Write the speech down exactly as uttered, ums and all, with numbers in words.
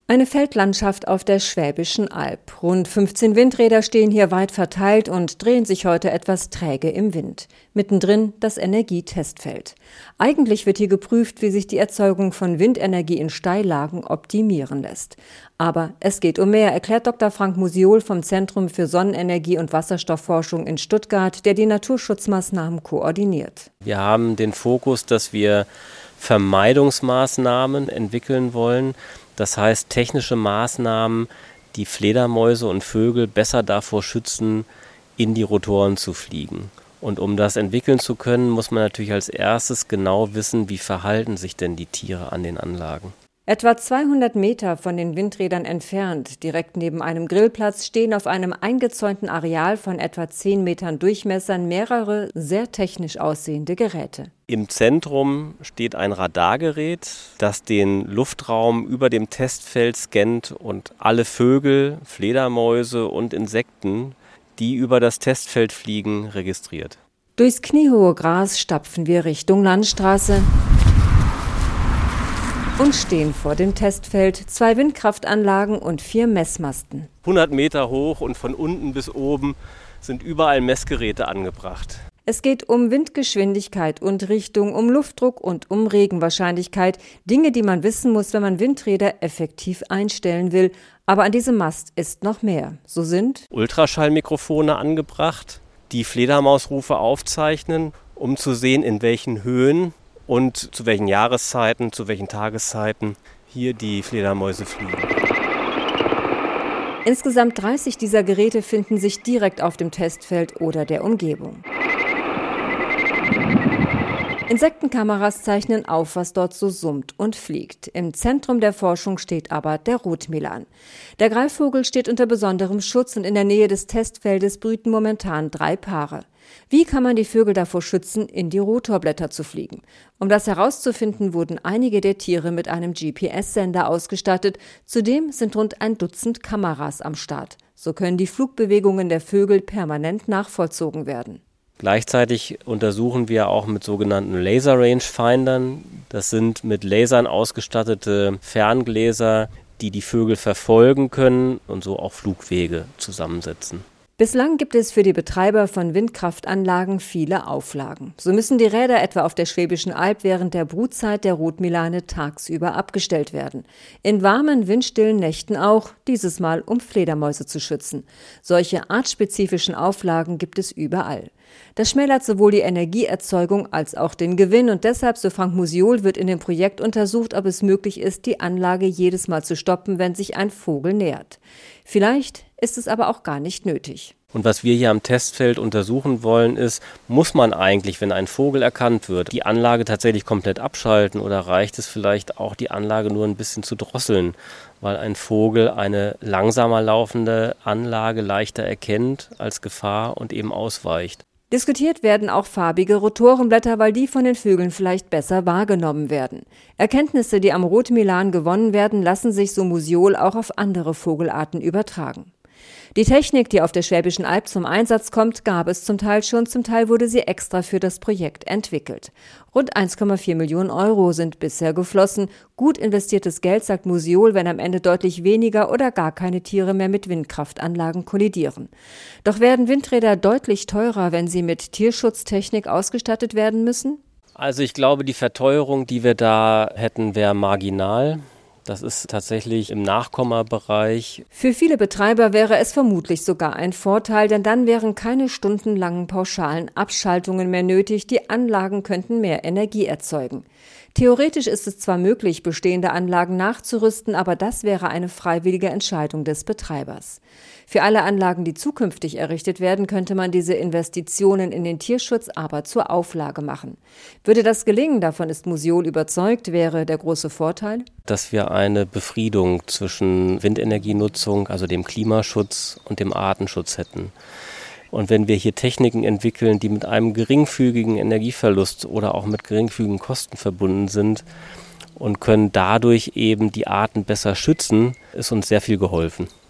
Eine Feldlandschaft auf der Schwäbischen Alb. Rund fünfzehn Windräder stehen hier weit verteilt und drehen sich heute etwas träge im Wind. Mittendrin das Energietestfeld. Eigentlich wird hier geprüft, wie sich die Erzeugung von Windenergie in Steillagen optimieren lässt. Aber es geht um mehr, erklärt Doktor Frank Musiol vom Zentrum für Sonnenenergie und Wasserstoffforschung in Stuttgart, der die Naturschutzmaßnahmen koordiniert. Wir haben den Fokus, dass wir Vermeidungsmaßnahmen entwickeln wollen. Das heißt, technische Maßnahmen, die Fledermäuse und Vögel besser davor schützen, in die Rotoren zu fliegen. Und um das entwickeln zu können, muss man natürlich als erstes genau wissen, wie verhalten sich denn die Tiere an den Anlagen. Etwa zweihundert Meter von den Windrädern entfernt, direkt neben einem Grillplatz, stehen auf einem eingezäunten Areal von etwa zehn Metern Durchmesser mehrere sehr technisch aussehende Geräte. Im Zentrum steht ein Radargerät, das den Luftraum über dem Testfeld scannt und alle Vögel, Fledermäuse und Insekten, die über das Testfeld fliegen, registriert. Durchs kniehohe Gras stapfen wir Richtung Landstraße und stehen vor dem Testfeld, zwei Windkraftanlagen und vier Messmasten. hundert Meter hoch und von unten bis oben sind überall Messgeräte angebracht. Es geht um Windgeschwindigkeit und Richtung, um Luftdruck und um Regenwahrscheinlichkeit. Dinge, die man wissen muss, wenn man Windräder effektiv einstellen will. Aber an diesem Mast ist noch mehr. So sind Ultraschallmikrofone angebracht, die Fledermausrufe aufzeichnen, um zu sehen, in welchen Höhen und zu welchen Jahreszeiten, zu welchen Tageszeiten hier die Fledermäuse fliegen. Insgesamt dreißig dieser Geräte finden sich direkt auf dem Testfeld oder der Umgebung. Insektenkameras zeichnen auf, was dort so summt und fliegt. Im Zentrum der Forschung steht aber der Rotmilan. Der Greifvogel steht unter besonderem Schutz und in der Nähe des Testfeldes brüten momentan drei Paare. Wie kann man die Vögel davor schützen, in die Rotorblätter zu fliegen? Um das herauszufinden, wurden einige der Tiere mit einem G P S-Sender ausgestattet. Zudem sind rund ein Dutzend Kameras am Start. So können die Flugbewegungen der Vögel permanent nachvollzogen werden. Gleichzeitig untersuchen wir auch mit sogenannten Laser-Range-Findern. Das sind mit Lasern ausgestattete Ferngläser, die die Vögel verfolgen können und so auch Flugwege zusammensetzen. Bislang gibt es für die Betreiber von Windkraftanlagen viele Auflagen. So müssen die Räder etwa auf der Schwäbischen Alb während der Brutzeit der Rotmilane tagsüber abgestellt werden. In warmen, windstillen Nächten auch, dieses Mal um Fledermäuse zu schützen. Solche artspezifischen Auflagen gibt es überall. Das schmälert sowohl die Energieerzeugung als auch den Gewinn und deshalb, so Frank Musiol, wird in dem Projekt untersucht, ob es möglich ist, die Anlage jedes Mal zu stoppen, wenn sich ein Vogel nähert. Vielleicht ist es aber auch gar nicht nötig. Und was wir hier am Testfeld untersuchen wollen, ist, muss man eigentlich, wenn ein Vogel erkannt wird, die Anlage tatsächlich komplett abschalten oder reicht es vielleicht auch, die Anlage nur ein bisschen zu drosseln, weil ein Vogel eine langsamer laufende Anlage leichter erkennt als Gefahr und eben ausweicht. Diskutiert werden auch farbige Rotorenblätter, weil die von den Vögeln vielleicht besser wahrgenommen werden. Erkenntnisse, die am Rotmilan gewonnen werden, lassen sich, so Musiol, auch auf andere Vogelarten übertragen. Die Technik, die auf der Schwäbischen Alb zum Einsatz kommt, gab es zum Teil schon, zum Teil wurde sie extra für das Projekt entwickelt. Rund eins Komma vier Millionen Euro sind bisher geflossen. Gut investiertes Geld, sagt Musiol, wenn am Ende deutlich weniger oder gar keine Tiere mehr mit Windkraftanlagen kollidieren. Doch werden Windräder deutlich teurer, wenn sie mit Tierschutztechnik ausgestattet werden müssen? Also ich glaube, die Verteuerung, die wir da hätten, wäre marginal. Das ist tatsächlich im Nachkommabereich. Für viele Betreiber wäre es vermutlich sogar ein Vorteil, denn dann wären keine stundenlangen pauschalen Abschaltungen mehr nötig. Die Anlagen könnten mehr Energie erzeugen. Theoretisch ist es zwar möglich, bestehende Anlagen nachzurüsten, aber das wäre eine freiwillige Entscheidung des Betreibers. Für alle Anlagen, die zukünftig errichtet werden, könnte man diese Investitionen in den Tierschutz aber zur Auflage machen. Würde das gelingen, davon ist Musiol überzeugt, wäre der große Vorteil? Dass wir eine Befriedung zwischen Windenergienutzung, also dem Klimaschutz und dem Artenschutz hätten. Und wenn wir hier Techniken entwickeln, die mit einem geringfügigen Energieverlust oder auch mit geringfügigen Kosten verbunden sind und können dadurch eben die Arten besser schützen, ist uns sehr viel geholfen.